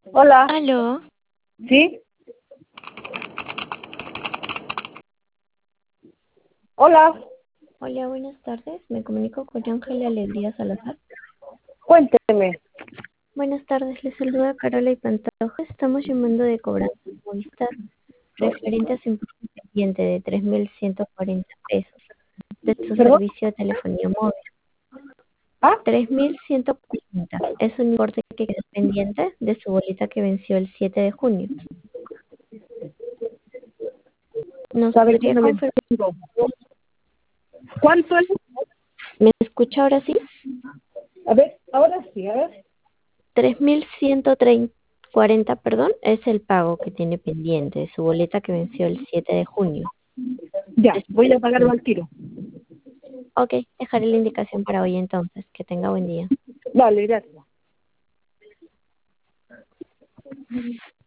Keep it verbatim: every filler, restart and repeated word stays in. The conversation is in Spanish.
Hola, Aló, ¿sí? Hola, hola, buenas tardes. Me comunico con Ángela Alegría Salazar. cuénteme. Buenas tardes, les saluda Carola y Pantoja. Estamos llamando de cobranza Movistar referente a su importe pendiente de tres mil ciento cuarenta pesos de su ¿Perdón? servicio de telefonía móvil. ¿Ah? tres mil ciento cuarenta es un importe que quedó pendiente de su boleta que venció el siete de junio. ¿Nos A ver, que podría no le confirmar? entiendo. ¿Cuánto es? ¿Me escucha ahora sí? A ver, ahora sí, a ver. tres mil ciento cuarenta, perdón, es el pago que tiene pendiente de su boleta que venció el siete de junio. Ya, Es- voy a pagarlo al tiro. Ok, dejaré la indicación para hoy entonces. Que tenga buen día. Vale, gracias.